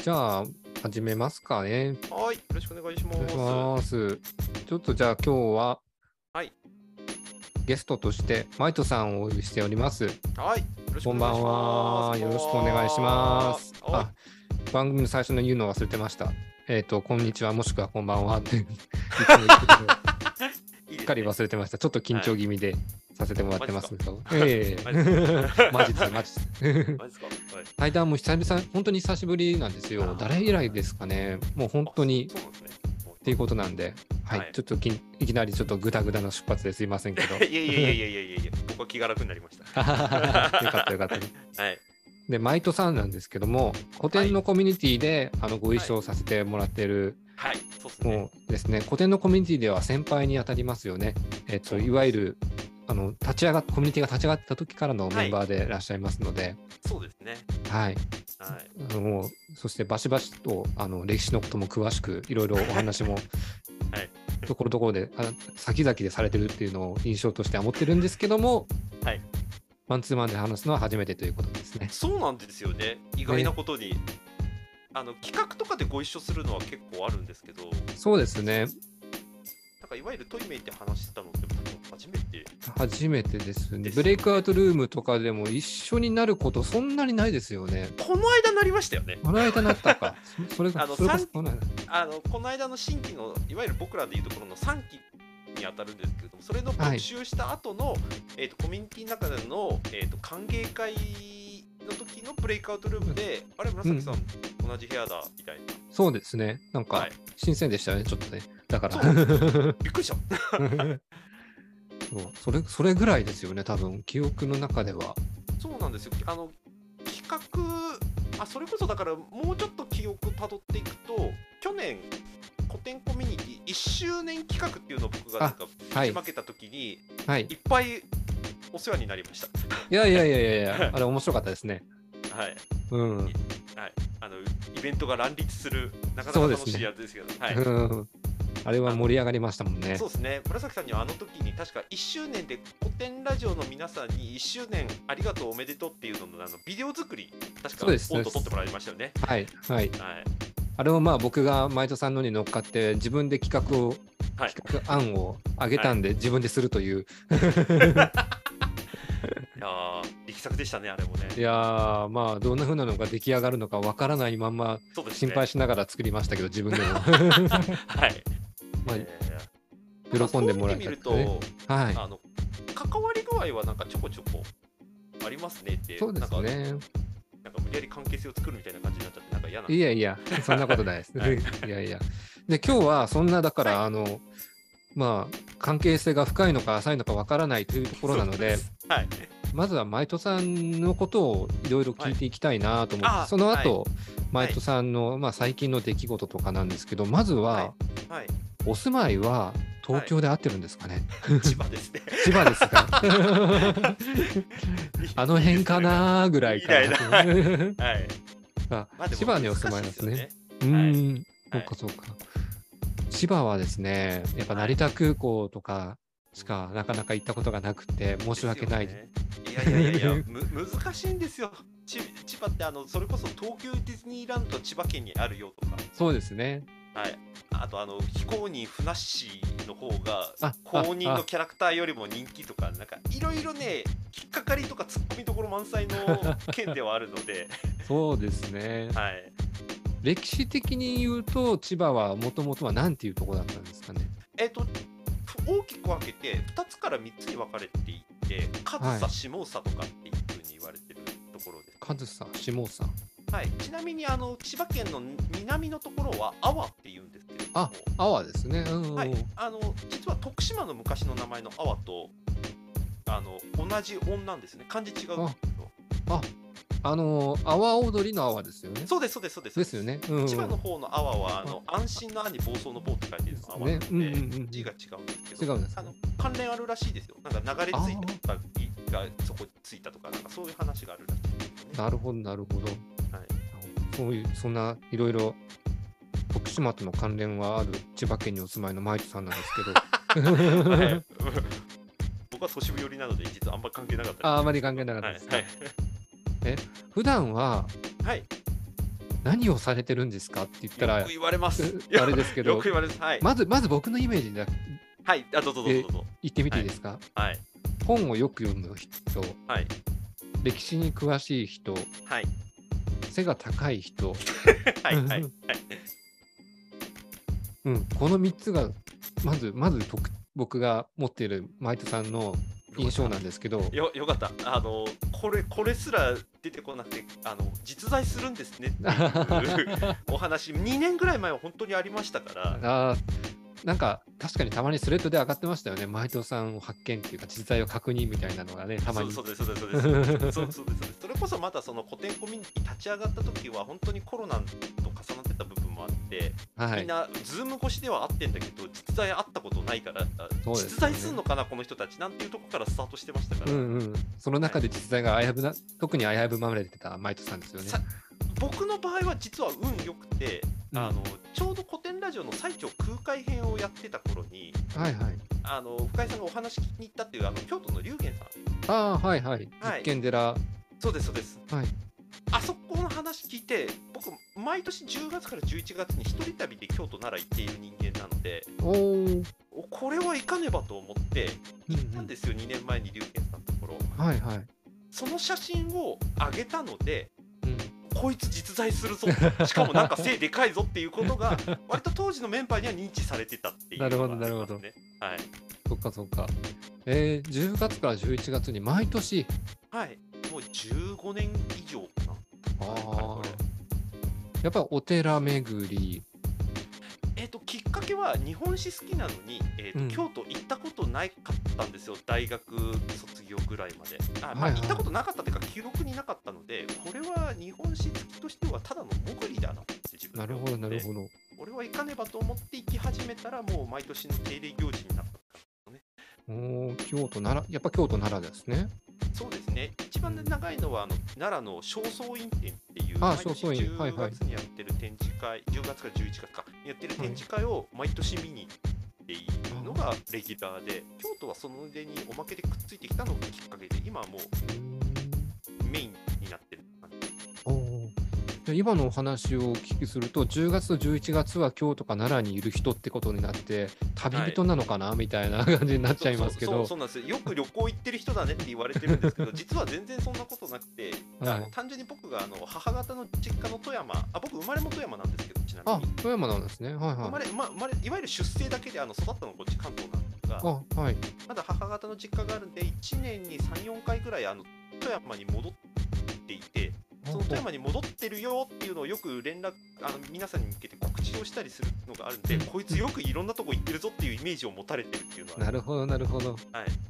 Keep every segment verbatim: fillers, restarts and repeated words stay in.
じゃあ始めますかね。 はい、よろしくお願いしまお願いしす。 ます。ちょっとじゃあ今日ははい、 ゲストとしてマイトさんをお呼びしております。 はい、よろしくこんばんお願いします。 は。 こんばんよろしくお願いしまは。 す。 はい、 あ、番組の最初の言うの忘れてました。えっ、と、こんにちは、もしくはこんばんはっていつも言ってるけど、 いいすっかりですね。 忘れてました。ちょっと緊張気味でさせてもらってますけど。 マジえマジですえマジです、マジです。 マジですか。はい。 対談も久々、本当に久しぶりなんですよ。 あー誰以来ですかね。もう本当にあ、そうそうなんですね。 っていうことなんで、はい、 はいちょっときいきなりちょっとグダグダの出発ですいませんけど。 いやいやいやいやいやいやいや、僕は気が楽になりました。 よかったよかった。 はい。 で、マイトさんなんですけども、古典のコミュニティで、あのご一緒させてもらってる、 はい、そうですね。 もうですね、古典のコミュニティでは先輩にあたりますよね。えっと、いわゆるあの立ち上がっコミュニティが立ち上がった時からのメンバーでいらっしゃいますので、 そうですね。 はい。 はい。 あのもうそしてバシバシとあの歴史のことも詳しくいろいろお話もはいところどころであ先々でされてるっていうのを印象としては持ってるんですけども、 はい。 マンツーマンで話すのは初めてということですね。 そうなんですよね。意外なことに。あの企画とかでご一緒するのは結構あるんですけど、 そうですね。 なんかいわゆるトイメイって話してたのって初めて。 初めてですね。 ですよねブレイクアウトルームとかでも一緒になることそんなにないですよね。 この間なりましたよね。 この間なったか。そそれがあのそれこさんそこの間。 あのこの間の新規のいわゆる僕らでいうところのさんきに当たるんですけれども、それの募集した後の、えーとコミュニティの中での、えーと歓迎会の時のブレイクアウトルームで、あれ紫さん、同じ部屋だみたいな。 そうですね。なんかはい新鮮でしたよね、ちょっとね。だから。 そうびっくりした。 そうそれそれぐらいですよね、多分記憶の中では。 そうなんですよ。あの企画あそれこそだからもうちょっと記憶たどっていくと、去年古典コミュニティいっしゅうねん企画っていうのを僕がなんかはい打ち負けた時に、 はい。 いっぱいお世話になりました。 いやいやいやいやいや、あれ面白かったですね。 はい。 うん。 はい。あのイベントが乱立するなかなか楽しいやつですけど、はい。 うんあれは盛り上がりましたもんね。 そうですね。紫さんにはあの時に確かいっしゅうねんで古典ラジオの皆さんにいっしゅうねんありがとうおめでとうっていうののあのビデオ作り確かそうですポンと撮ってもらいましたよね。 はいはい。 はい。 あれをまあ僕がマイトさんのに乗っかって自分で企画を、 はい企画案を上げたんで自分でするという。 いやー力作でしたねあれもね。 いやーまあどんな風なのが出来上がるのかわからないまんまそうですね。 心配しながら作りましたけど自分でも。 はい。 まあえ喜んでもらえたそう見てみると、 ねはい。 あの関わり具合はなんかちょこちょこありますねって。 そうですなんかね。 なんか無理やり関係性を作るみたいな感じになっちゃってなんか嫌なんですいやいや、そんなことないです。 はいいやいや。で、今日はそんな、だから、 はいあの、まあ、関係性が深いのか浅いのかわからないというところなので、 そうすはい。 まずはマイトさんのことをいろいろ聞いていきたいなと思って、 はいあその後、 はマイトさんの、まあ、最近の出来事とかなんですけど、まずは、 はいはい。 お住まいは東京で合ってるんですかね。 千葉ですね。 千葉ですかあの辺かなぐらいかな。 いいなはい。 あまあでも千葉にお住まいなんですね。 難しうはいーん、 はいそうかそうか。千葉はですね、やっぱ成田空港とかしかなかなか行ったことがなくて申し訳ない。 ですよねいやいやいやいや、む難しいんですよ。ち千葉ってあのそれこそ東京ディズニーランド千葉県にあるよとか、 そうですね。 はい。あとあの非公認ふなっしーの方があ公認のキャラクターよりも人気とかなんかいろいろね引っかかりとか突っ込みどころ満載の県ではあるので、 そうですね。 はい。 歴史的に言うと千葉はもともとは何ていうところだったんですかね。 えっと大きく分けてふたつからみっつに分かれていて、上総下総とかっていうふうに言われてるところです。 上総下総。 はい、ちなみにあの千葉県の南のところは阿波っていうんですけれども、 あ、阿波ですね。うんうんうん、 はい、あの実は徳島の昔の名前の阿波とあの同じ音なんですね。漢字違うんですけど。 あ、あのー、阿波踊りの阿波ですよね。 そうですそうですそうです。 ですよね。うんうん、 千葉の方の阿波はあの安心の安に暴走の暴って書いてるの阿波なので、 ねうんうんうん、 字が違うんですけど、 違うんです、ね、 あの関連あるらしいですよ。なんか流れ着いたとかがそこについたとかなんかそういう話があるらしいですよね。 なるほどなるほど。 はい。 そういうそんないろいろ徳島との関連はある千葉県にお住まいのマイトさんなんですけど、 はい、僕は都市部寄りなので実はあんまり関係なかったです。 ああまり関係なかったです、ね。 はいはい、 え普段は、 はい、 何をされてるんですかって言ったら、 よく言われます。 あれですけど、 よく言われます。はい。 まず、まず僕のイメージではい。あ、どうぞどうぞどうぞ。 言ってみていいですか？ はい。 本をよく読む人、 はい。 歴史に詳しい人、 はい。 背が高い人、 はいはいはい。 うん、このみっつがまずまず僕僕が持っているマイトさんの印象なんですけど、 よよかった。あのこれこれすら出てこなくて、あの実在するんですねっていうお話にねんぐらい前は本当にありましたから。 あなんか確かにたまにスレッドで上がってましたよね。マイトさんを発見っていうか実在を確認みたいなのがね、たまに。 そうですそうですそうですそうですそうそうです。それこそまたその古典コミュニティ立ち上がった時は本当にコロナと重なってた部分もあって、はい、みんなズーム越しでは会ってんだけど実在会ったことないから、ね、実在するのかなこの人たちなんていうところからスタートしてましたから。 うんうん、その中で実在が危うな、はい、特に危うまれてたマイトさんですよね。 僕の場合は実は運良くて、うん、あのちょうど古典ラジオの最長空海編をやってた頃に、 はいはい、 あの深井さんがお話聞きに行ったっていうあの京都の龍玄さん、ああはいはい、実験寺、はい、 そうですそうです、 はい、 あそこの話聞いて僕毎年じゅうがつからじゅういちがつに一人旅で京都奈良行っている人間なので、おこれは行かねばと思って行ったんですよ、うんうん、にねんまえに龍玄さんのところ、はいはい、その写真を上げたので、うん、こいつ実在するぞしかもなんか背でかいぞっていうことが割と当時のメンバーには認知されてたっていう、ね、なるほどなるほど、はい、 そっかそっか、えー、じゅうがつからじゅういちがつに毎年、 はいもうじゅうごねん以上かな。ああやっぱりお寺巡り、 えーときっかけは日本史好きなのに、えーとうん、京都行ったことないかったんですよ、大学卒業ぐらいまで。あ、まあ、行ったことなかったというか記録になかったので、これは日本史好きとしてはただの潜りだなって自分で思って、なるほどなるほど、俺は行かねばと思って行き始めたらもう毎年の定例行事になったんですね。 お京都奈良、やっぱ京都奈良ですね。 そうですね、一番長いのはあの奈良の正倉院展っていう毎年じゅうがつにやってる展示会、はいはい、じゅうがつからじゅういちがつかやってる展示会を毎年見に行っているのがレギュラーで、京都はその腕におまけでくっついてきたのがきっかけで今はもうメインになってる感じ。 今のお話をお聞きするとじゅうがつとじゅういちがつは京都か奈良にいる人ってことになって旅人なのかな、はい、みたいな感じになっちゃいますけど、 そうそうそうなんですよ。よく旅行行ってる人だねって言われてるんですけど実は全然そんなことなくて、はい、あの単純に僕があの母方の実家の富山、あ僕生まれも富山なんですけど、ちなみにあ富山なんですね、はいはい、 生まれ、ま、生まれいわゆる出生だけであの育ったのこっち関東なんですが、あ、はい、まだ母方の実家があるんでいちねんにさん、よんかいぐらいあの富山に戻っていて、その富山に戻ってるよっていうのをよく連絡あの皆さんに向けて告知をしたりするのがあるんで、うん、こいつよくいろんなとこ行ってるぞっていうイメージを持たれてるっていうのは、 なるほどなるほど、はい、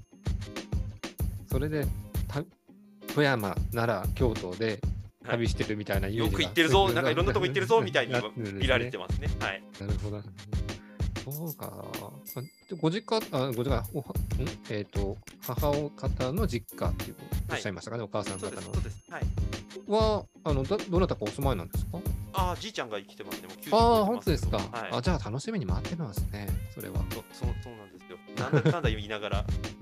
それで富山奈良京都で旅してるみたいなイメージが、はい、よく行ってるぞなんかいろんなとこ行ってるぞみたいに見られてますね。はい、 なるほど、そうか。ご実家、あ、ご実家、おはんえっ、ー、と、母方の実家っていうおっしゃいましたかね、はい、お母さん方の。 そうです、はい。 は、あの、だどなたかお住まいなんですか？ ああ、じいちゃんが生きてますね。もうきゅうじゅうああ、本当ですか。 はい、 あ、じゃあ楽しみに待ってますね、それは。 そ、そ、そうなんですよ。なんだかんだ言いながら、うん、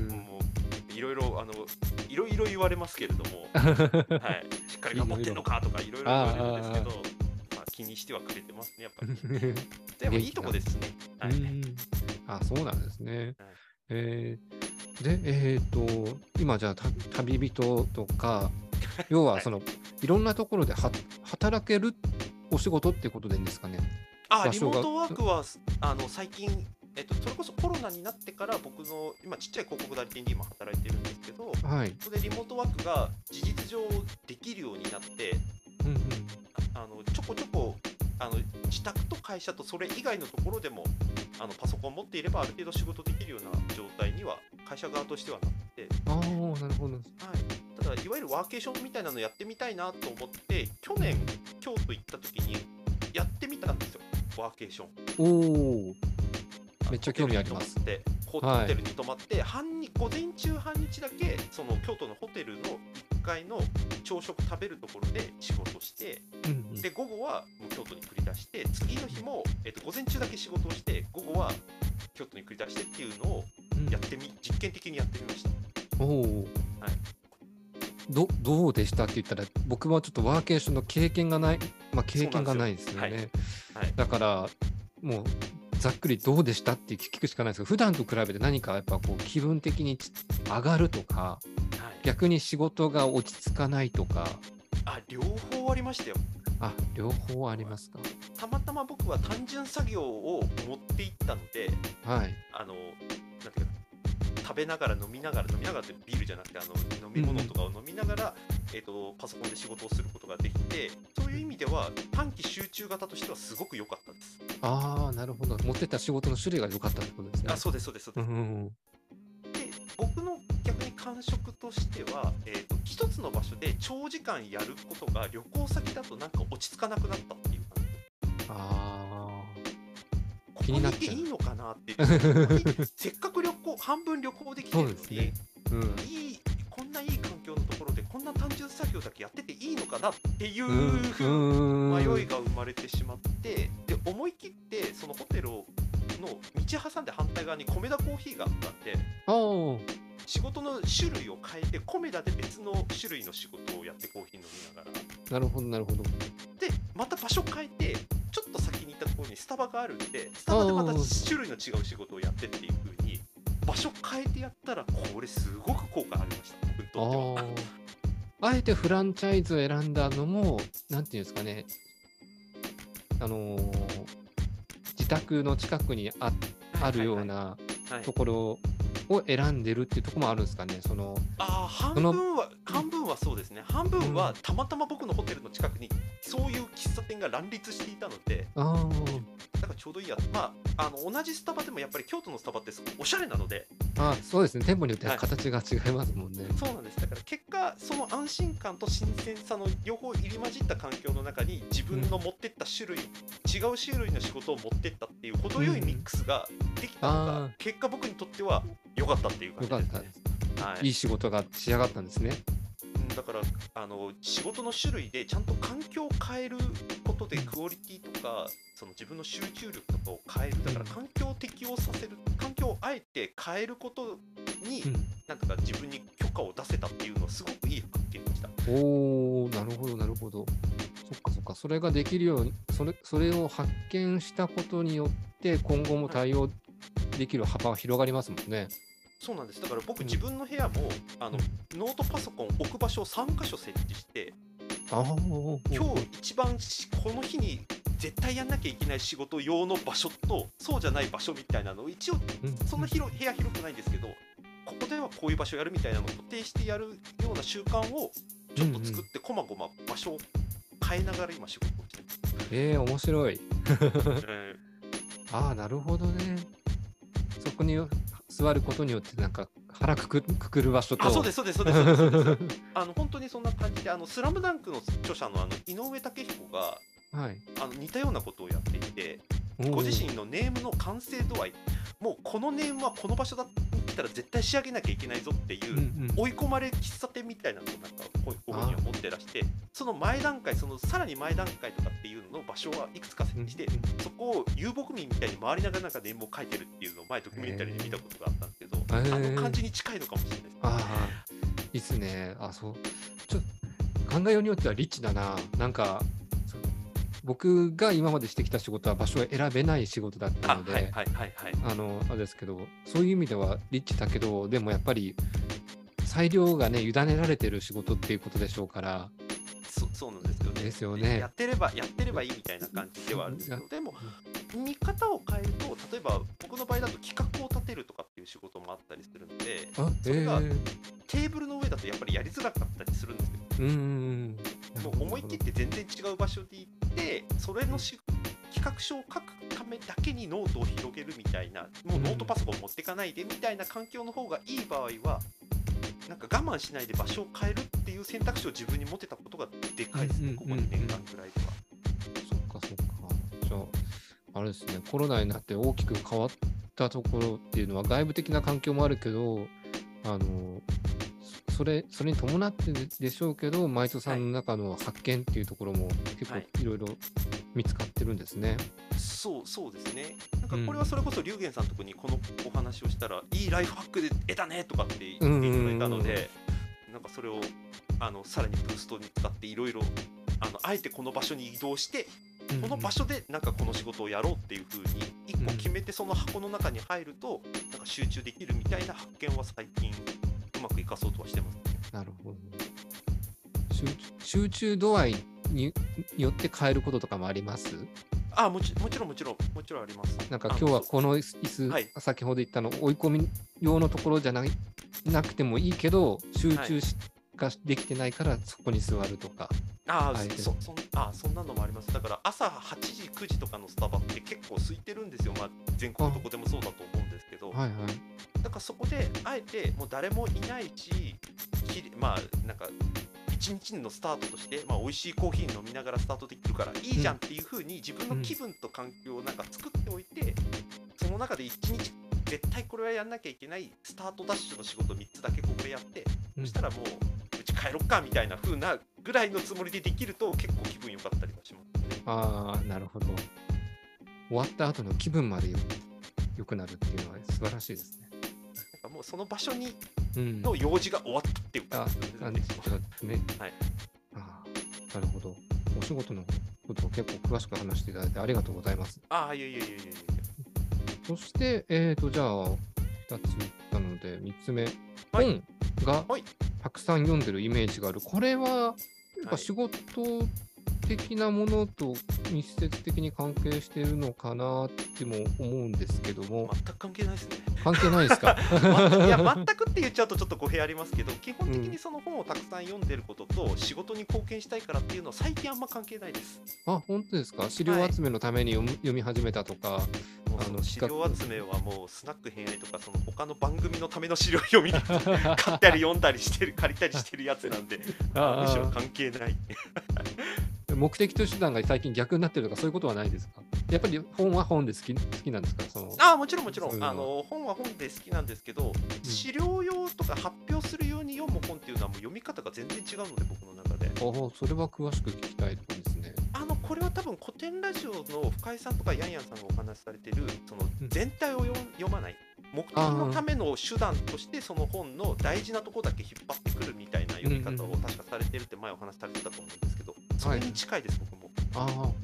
もう、いろいろ、あの、いろいろ言われますけれども、はい、しっかり頑張ってんのかとか、いろいろ言われるんですけど、まあ、気にしてはくれてますね、やっぱり。でもいいとこですね。はい、 あ、そうなんですね。はい、えー、で、えっ、ー、と、今じゃあ旅人とか、要はその、はい、いろんなところでは働けるお仕事ってことでいいんですかね。 あ、リモートワークはあの最近、えっと、それこそコロナになってから僕の今ちっちゃい広告代理店で今働いてるんですけど、はい、それでリモートワークが事実上できるようになって、うんうん、あのちょこちょこあの自宅と会社とそれ以外のところでもあのパソコン持っていればある程度仕事できるような状態には会社側としてはなって、 ああ、なるほど、はい、 ただいわゆるワーケーションみたいなのやってみたいなと思って去年京都行った時にやってみたんですよ、ワーケーション。 おお、めっちゃ興味あります。 でホテルに泊まって、はい、半日午前中半日だけその京都のホテルのいっかいの朝食食べるところで仕事して、うんうん、で午後はもう京都に繰り出して、次の日も、えっと、午前中だけ仕事をして午後は京都に繰り出してっていうのをやってみ、うん、実験的にやってみました。おお、はい、 ど, どうでしたって言ったら僕はちょっとワーケーションの経験がないまあ、経験がないですよね。はい、だからもうざっくりどうでしたって聞くしかないですけど、普段と比べて何かやっぱこう気分的に上がるとか、はい、逆に仕事が落ち着かないとか。 あ、両方ありましたよ。 あ、両方ありますか。 たまたま僕は単純作業を持っていったので、はい、あのなんていうか食べながら飲みながら飲みながらってビールじゃなくてあの飲み物とかを飲みながら、うん、えーと、パソコンで仕事をすることができて、そういう意味では短期集中型としてはすごく良かったです。 ああ、なるほど。持ってた仕事の種類が良かったってことですね。 あ、そうですそうですそうです。うんうんうん、で僕の逆に感触としては、えーと、一つの場所で長時間やることが旅行先だとなんか落ち着かなくなったっていう感じ。ああ、気になっちゃう。ここにいていいのかなっていうせっかく旅行半分旅行できてるのに、ね、うん、いいこんないい環境のところでこんな単純作業だけやってていいのかなっていう迷いが生まれてしまって、で思い切ってそのホテルの道挟んで反対側にコメダコーヒーがあったんで、仕事の種類を変えてコメダで別の種類の仕事をやってコーヒー飲みながら。 なるほどなるほど。 でまた場所変えてちょっと先に行ったところにスタバがあるんで、スタバでまた種類の違う仕事をやってっていう風に場所変えてやったら、これすごく効果ありました。僕にとっては。 ああえてフランチャイズを選んだのもなんていうんですかね、あのー、自宅の近くに あ, あるようなところを選んでるっていうところもあるんですかね。そのあ半分は半分はそうですね。半分はたまたま僕のホテルの近くにそういう喫茶店が乱立していたので、あだからちょうどいいや。まあ、あの同じスタバでもやっぱり京都のスタバってすごいおしゃれなので。 あそうですね。店舗によっては形が違いますもんね。はい、 そうなんです。だから結果その安心感と新鮮さの両方入り混じった環境の中に自分の持ってった種類、うん、違う種類の仕事を持ってったっていう程よいミックスができたのが、うん、結果僕にとっては良かったっていう感じですね。良かったです。 はい、いい仕事が仕上がったんですね。 だからあの仕事の種類でちゃんと環境を変えることでクオリティとかその自分の集中力とかを変える、だから環境を適応させる、環境をあえて変えることに、うん、なんとか自分に許可を出せたっていうのはすごくいい発見でした。 おー、なるほどなるほど。そっかそっか。それができるように、それそれを発見したことによって今後も対応できる幅が広がりますもんね。はい、 そうなんです。だから僕、うん、自分の部屋もあのノートパソコン置く場所をさんかしょ設置して、あ今日一番この日に絶対やんなきゃいけない仕事用の場所とそうじゃない場所みたいなのを一応そんな広部屋広くないんですけど、ここではこういう場所やるみたいなのを固定してやるような習慣をちょっと作ってこまごま場所を変えながら今仕事をしてます。 えー、面白い。えー、ああなるほどね。そこに座ることによってなんか腹くく、くくる場所と。 あ、そうですそうですそうですそうですそうです。あの本当にそんな感じで、あのスラムダンクの著者のあの井上武彦が、はい、あの似たようなことをやっていて、ご自身のネームの完成度合い、もうこのネームはこの場所だったら絶対仕上げなきゃいけないぞっていう、うんうん、追い込まれ喫茶店みたいなのをなんかこういうふうには持ってらして、その前段階、そのさらに前段階とかっていうのの場所はいくつか設置して、うんうん、そこを遊牧民みたいに回りながらなんかネームを書いてるっていうのを前ドキュメンタリーで見たことがあったんですけど、あの感じに近いのかもしれないですね。ああ、 いいっすね。あ、そう。ちょっと考えようによってはリッチだな。なんか僕が今までしてきた仕事は場所を選べない仕事だったので、あのあれですけど、そういう意味ではリッチだけど、でもやっぱり裁量がね委ねられてる仕事っていうことでしょうから。 そそうなんですよね。 ですよね。 やってればやってればいいみたいな感じではあるんですけど、でも見方を変えると、例えば僕の場合だと企画を立てるとかっていう仕事もあったりするので、それがテーブルの上だとやっぱりやりづらかったりするんですよ。うん。もう思い切って全然違う場所で行って、それのし企画書を書くためだけにノートを広げるみたいな、もうノートパソコン持ってかないでみたいな環境の方がいい場合は、なんか我慢しないで場所を変えるっていう選択肢を自分に持てたことがでかいですね、ここにねんかんくらいでは。 そっかそっか。じゃああれですね、コロナになって大きく変わったところっていうのは外部的な環境もあるけど、あのそれそれに伴ってでしょうけど、前戸さんの中の発見っていうところも結構いろいろ見つかってるんですね。はい、 そうそうですね。なんかこれはそれこそ龍玄さんのとこにこのお話をしたら、うん、いいライフハックで得たねとかって言っていただいたので、なんかそれをあのさらにブーストに使っていろいろあのあえてこの場所に移動して、 うんうんこの場所でなんかこの仕事をやろうっていう風に一個決めてその箱の中に入るとなんか集中できるみたいな発見は最近うまく活かそうとはしてますね。 なるほど。集集中度合いによって変えることとかもあります？ あもちもちろんもちろんもちろんあります。 なんか今日はこの椅子、 はい、 先ほど言ったの追い込み用のところじゃななくてもいいけど集中し、はい、ができてないからそこに座るとか。 ああ、そ, そ, あそんなのもあります。だから朝はちじくじとかのスタバって結構空いてるんですよ。まあ、全国どこでもそうだと思うんですけど、 はいはい、 だからそこであえてもう誰もいないし、まあなんか一日のスタートとして、まあ、美味しいコーヒー飲みながらスタートできるからいいじゃんっていう風に自分の気分と環境をなんか作っておいて、その中で一日絶対これはやんなきゃいけないスタートダッシュの仕事みっつだけここでやって、そしたらもううち帰ろっかみたいな風なぐらいのつもりでできると結構気分良かったりはしますね。 ああ、なるほど。終わった後の気分までよ良くなるっていうのは素晴らしいですね。 なんかもうその場所にうんの用事が終わったっていう感じですね。 あ、ですね。はい。ああ、なるほど。お仕事のことを結構詳しく話していただいてありがとうございます。 ああ、いえいえいえいえいえ。 そして、えーと、じゃあ、ふたつ言ったので、みっつめ、はい、本がたくさん読んでるイメージがある。これは、やっぱ仕事的なものと密接的に関係しているのかなっても思うんですけども。 全く関係ないですね。 関係ないですかいや、全くって言っちゃうとちょっと語弊ありますけど、基本的にその本をたくさん読んでることと仕事に貢献したいからっていうのは最近あんま関係ないです。 あ、本当ですか？資料集めのために読み、はい、読み始めたとか。 あの資料集めはもうスナック偏愛とかその他の番組のための資料読み買ったり読んだりしてる借りたりしてるやつなんであむしろ関係ない目的と手段が最近逆になってるとかそういうことはないですか？やっぱり本は本で好き、好きなんですか？そのあもちろんもちろんあの本は本で好きなんですけど、うん、資料用とか発表するように読む本っていうのはもう読み方が全然違うので僕の中で。 あそれは詳しく聞きたいところですね。 あのこれは多分古典ラジオの深井さんとかヤンヤンさんがお話しされてるその全体を読まない、目的のための手段としてその本の大事なところだけ引っ張ってくるみたいな読み方を確かされてるって前お話しされてたと思うんですけど、それに近いです、はい、僕も。 ああ、はい、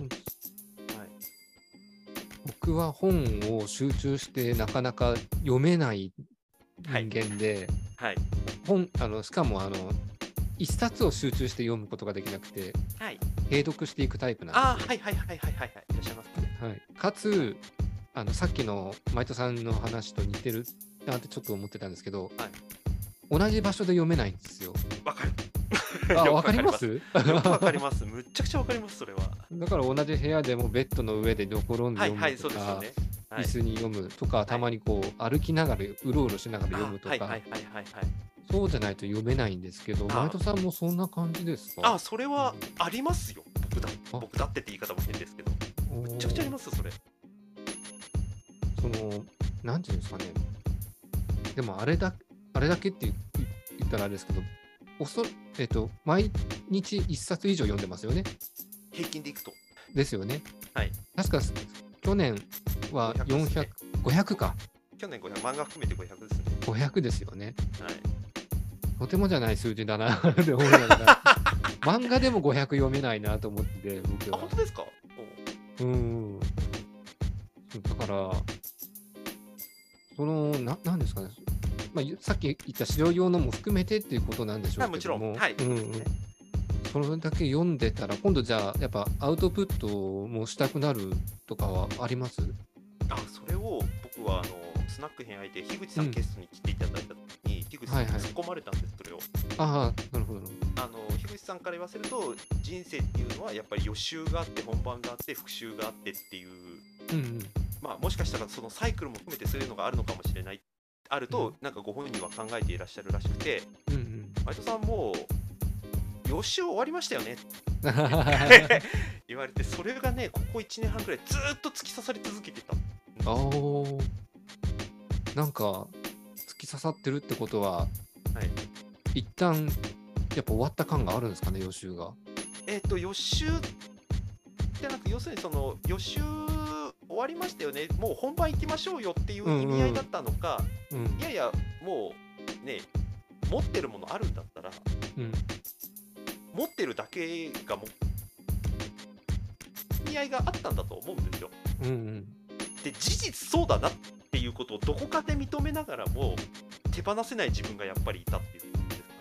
僕は本を集中してなかなか読めない人間で、はいはい、本あのしかもあの一冊を集中して読むことができなくて、はい、併読していくタイプなんです、ね。あはいはいはいはいはいはいいらっしゃいますね。 はい、かつあのさっきのマイトさんの話と似てるなってちょっと思ってたんですけど、はい、同じ場所で読めないんですよ。 わかる。 あ、わかります？ よくわかります。むっちゃくちゃわかります、それは。 だから同じ部屋でもベッドの上で寝転んで読むとか、はいはい、そうですよね。はい、椅子に読むとか、たまにこう歩きながらうろうろしながら読むとか、はいはいはいはい、そうじゃないと読めないんですけど、マイトさんもそんな感じですか？ あ、それはありますよ。僕だ、僕だってって言い方も変ですけど、むっちゃくちゃありますよ、それ。 その、なんていうんですかね。でもあれだ、あれだけって言ったらあれですけど、おそえっと、毎日いっさつ以上読んでますよね。 平均でいくと。 ですよね。 はい。 確か去年はよんひゃく、ごひゃくか。 去年ごひゃく、漫画含めてごひゃくですね。 ごひゃくですよね。 はい。 とてもじゃない数字だなって思いながら漫画でもごひゃく読めないなと思って僕は。 あ、本当ですか？ うん。だからそのななんですかね。まあ、さっき言った資料用のも含めてっていうことなんでしょうけども、 はい、もちろん、はい、うんうん、 それだけ読んでたら今度じゃあやっぱアウトプットもしたくなるとかはあります？ あ、それを僕はあのスナック編相手樋口さんゲストに来ていただいた時に、うん、樋口さんに突っ込まれたんです、それを。 ああ、なるほど。 あの樋口さんから言わせると人生っていうのはやっぱり予習があって本番があって復習があってっていう、うんうん、まあもしかしたらそのサイクルも含めてそういうのがあるのかもしれないあると、うん、なんかご本人は考えていらっしゃるらしくて、うんうん、マイトさんも予習終わりましたよねって言われて、それがねここいちねんはんくらいずっと突き刺さり続けてた。 あー、なんか突き刺さってるってことは、はい、一旦やっぱ終わった感があるんですかね、予習が。 えっと予習ってなく要するにその予習終わりましたよね、もう本番行きましょうよっていう意味合いだったのか、うんうん、いやいやもうね持ってるものあるんだったら、うん、持ってるだけがもみ合いがあったんだと思うんですよ。 うんうん、 で事実そうだなっていうことをどこかで認めながらも手放せない自分がやっぱりいたっていうことですか。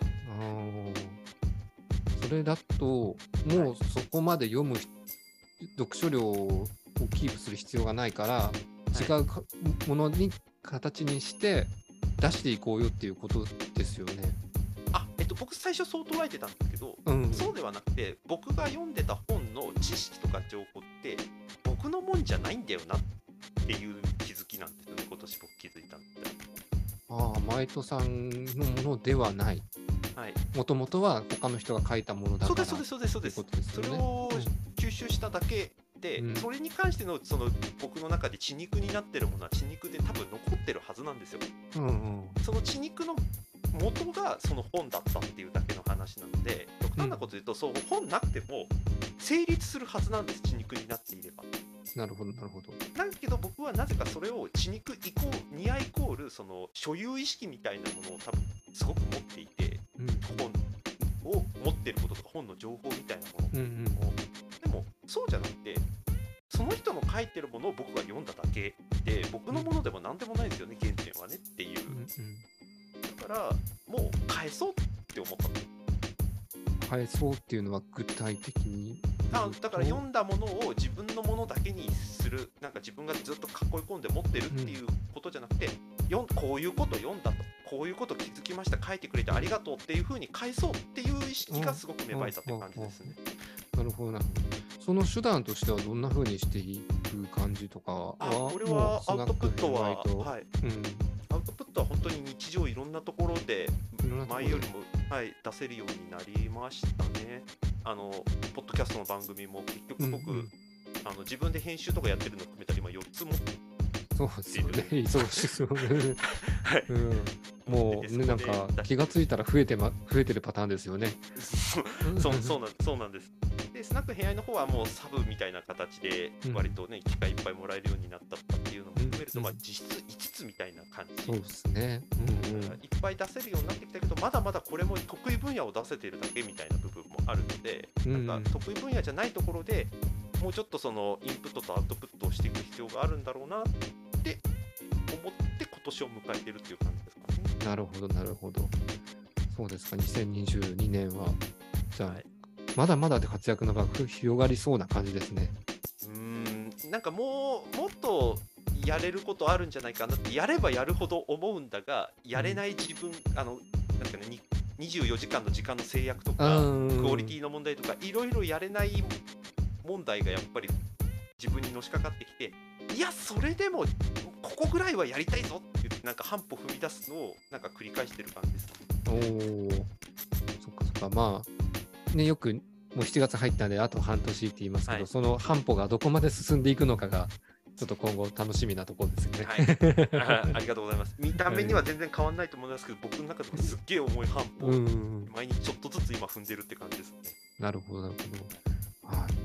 あそれだともうそこまで読む読書量をキープする必要がないから、はい、違うものに形にして出していこうよっていうことですよね。 あ、えっと、僕最初そう捉えてたんですけど、 うん、 そうではなくて僕が読んでた本の知識とか情報って僕のもんじゃないんだよなっていう気づきなんですよね。今年僕気づいたんで。 ああ、前戸さんのものではない。もともとは他の人が書いたものだから。 そうですそうですそうですそうです。それを吸収しただけで、うん、それに関してのその僕の中で血肉になってるものは血肉で多分残ってるはずなんですよ。うんうん、その血肉の元がその本だったっていうだけの話なので、極端なこと言うと、うん、そう本なくても成立するはずなんです。血肉になっていれば。 なるほどなるほど。 だけど僕はなぜかそれを血肉イコールニアイコールその所有意識みたいなものを多分すごく持っていて、うん、本を持っていることとか本の情報みたいなもの、うんうん、でもそうじゃなくてその人の書いてるものを僕が読んだだけで僕のものでも何でもないですよね、原点はねっていう、うんうん、だからもう返そうって思ったの。 返そうっていうのは具体的にあだから読んだものを自分のものだけにする、なんか自分がずっと囲い込んで持ってるっていうことじゃなくて、うん、こういうこと読んだと、こういうこと気づきました、書いてくれてありがとうっていう風に返そうっていう意識がすごく芽生えたって感じですね。 なるほどなるほど。その手段としてはどんな風にしていく感じとかは？ あこれはアウトプットは、はい、うん、アウトプットは本当に日常いろんなところで前よりも、はい、出せるようになりましたね。あのポッドキャストの番組も結局僕、うんうん、あの自分で編集とかやってるの含めたら今よっつもそうですよね。忙しそうね。はい、うん、もうねなんか気がついたら増えてま増えてるパターンですよね。 そうそうなんそうなんです。でスナック部屋の方はもうサブみたいな形で割とね、うん、機会いっぱいもらえるようになったっていうのも含めると、うん、まあ実質いつつみたいな感じ。 そうですね。うんうん、 いっぱい出せるようになってきたけどまだまだこれも得意分野を出せてるだけみたいな部分もあるので、うんうん、なんか得意分野じゃないところでもうちょっとそのインプットとアウトプットをしていく必要があるんだろうなって思って今年を迎えてるっていう感じですかね。 なるほどなるほど。そうですか。にせんにじゅうにねんはじゃあ、はい、まだまだで活躍の場が広がりそうな感じですね。 うーんなんかもうもっとやれることあるんじゃないかなってやればやるほど思うんだがやれない自分、うん、あのなんかねにじゅうよじかんの時間の制約とかクオリティの問題とかいろいろやれない問題がやっぱり自分にのしかかってきて、いやそれでもここぐらいはやりたいぞって言ってなんか半歩踏み出すのをなんか繰り返してる感じですね。 おーそっかそっか。まあねよくもうしちがつ入ったんであと半年って言いますけど、はい、その半歩がどこまで進んでいくのかがちょっと今後楽しみなところですよね。 はい、ありがとうございます。見た目には全然変わんないと思いますけど、僕の中でもすっげえ重い半歩を毎日ちょっとずつ今踏んでるって感じですね。 なるほどなるほど。はい。